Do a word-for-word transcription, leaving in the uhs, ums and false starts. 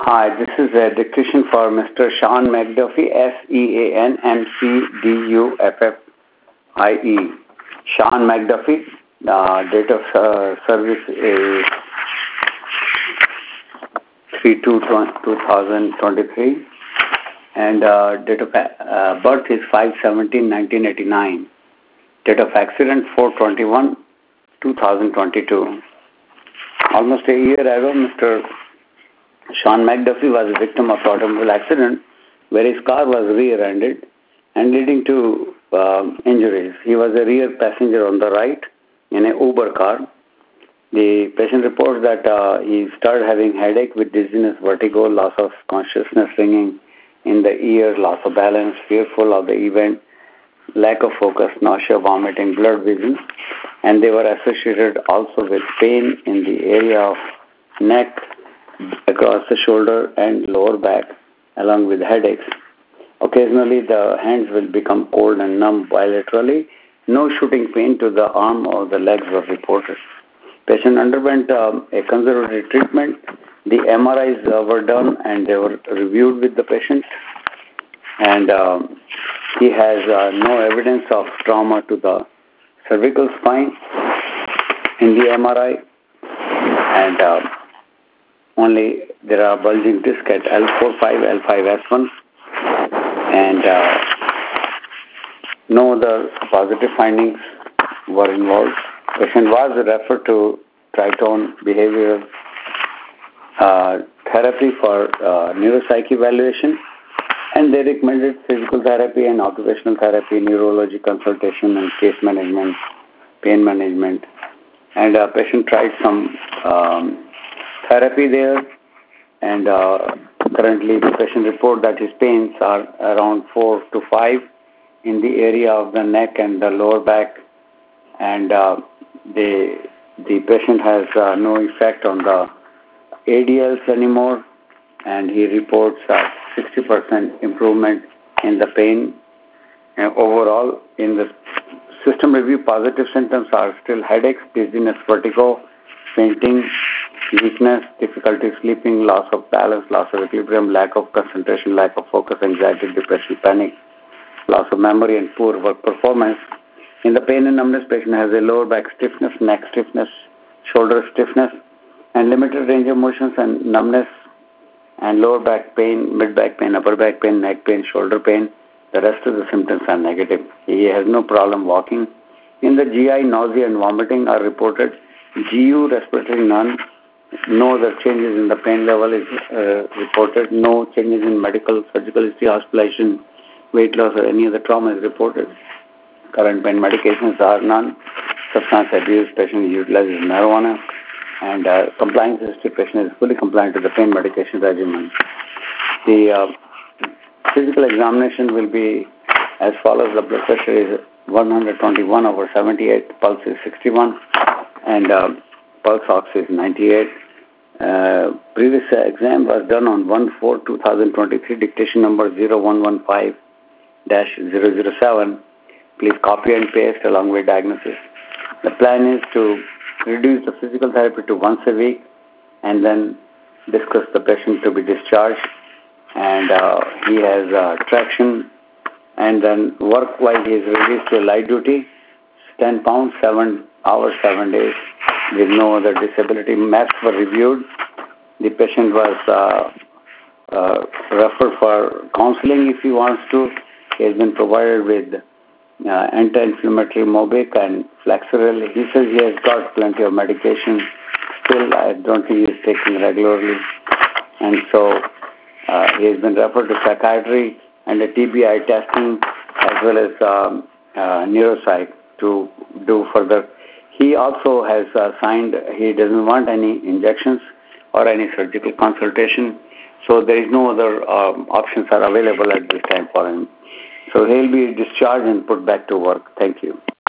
Hi, this is a dictation for Mister Sean McDuffie, S E A N M C D U F F I E. Sean McDuffie, uh, date of uh, service is three two twenty twenty-three, and uh, date of uh, birth is five seventeen nineteen eighty-nine. Date of accident four twenty-one twenty twenty-two. Almost a year ago, Mister Sean McDuffie was a victim of automobile accident where his car was rear-ended and leading to uh, injuries. He was a rear passenger on the right in an Uber car. The patient reports that uh, he started having headache with dizziness, vertigo, loss of consciousness, ringing in the ear, loss of balance, fearful of the event, lack of focus, nausea, vomiting, blurred vision, and they were associated also with pain in the area of neck, across the shoulder and lower back, along with headaches. Occasionally, the hands will become cold and numb bilaterally. No shooting pain to the arm or the legs was reported. Patient underwent um, a conservative treatment. The M R Is uh, were done and they were reviewed with the patient. And um, he has uh, no evidence of trauma to the cervical spine in the M R I. And uh, only there are bulging disc at L four five, L five S one, and uh, no other positive findings were involved. Patient was referred to Triton Behavioral uh, Therapy for uh, neuropsych evaluation, and they recommended physical therapy and occupational therapy, neurology consultation, and case management, pain management. And uh, patient tried some um, therapy there, and uh, currently the patient report that his pains are around four to five in the area of the neck and the lower back, and uh, the the patient has uh, no effect on the A D Ls anymore, and he reports uh, sixty percent improvement in the pain. And overall, in the system review, positive symptoms are still headaches, dizziness, vertigo, fainting, weakness, difficulty sleeping, loss of balance, loss of equilibrium, lack of concentration, lack of focus, anxiety, depression, panic, loss of memory, and poor work performance. In the pain and numbness, patient has a lower back stiffness, neck stiffness, shoulder stiffness, and limited range of motions and numbness, and lower back pain, mid back pain, upper back pain, neck pain, shoulder pain. The rest of the symptoms are negative. He has no problem walking. In the G I, nausea and vomiting are reported. G U, respiratory, none. No other changes in the pain level is uh, reported. No changes in medical, surgical history, hospitalization, weight loss, or any other trauma is reported. Current pain medications are none. Substance abuse, patient utilizes marijuana. And uh, compliance history, patient is fully compliant to the pain medication regimen. The uh, physical examination will be as follows. The blood pressure is one twenty-one over seventy-eight, pulse is sixty-one, and uh, pulse ox is ninety-eight. Uh, previous uh, exam was done on one four twenty twenty-three, dictation number zero one one five dash zero zero seven. Please copy and paste along with diagnosis. The plan is to reduce the physical therapy to once a week and then discuss the patient to be discharged. And uh, he has uh, traction, and then work-wise he is released to light duty, ten pounds, seven hours, seven days, with no other disability. Maps were reviewed. The patient was uh, uh, referred for counseling if he wants to. He has been provided with uh, anti-inflammatory Mobic and Flexeril. He says he has got plenty of medication. Still, I don't think he is taking regularly. And so uh, he has been referred to psychiatry and a T B I testing as well as um, uh, neuropsych to do further. He also has uh, signed, he doesn't want any injections or any surgical consultation. So there is no other um, options are available at this time for him. So he'll be discharged and put back to work. Thank you.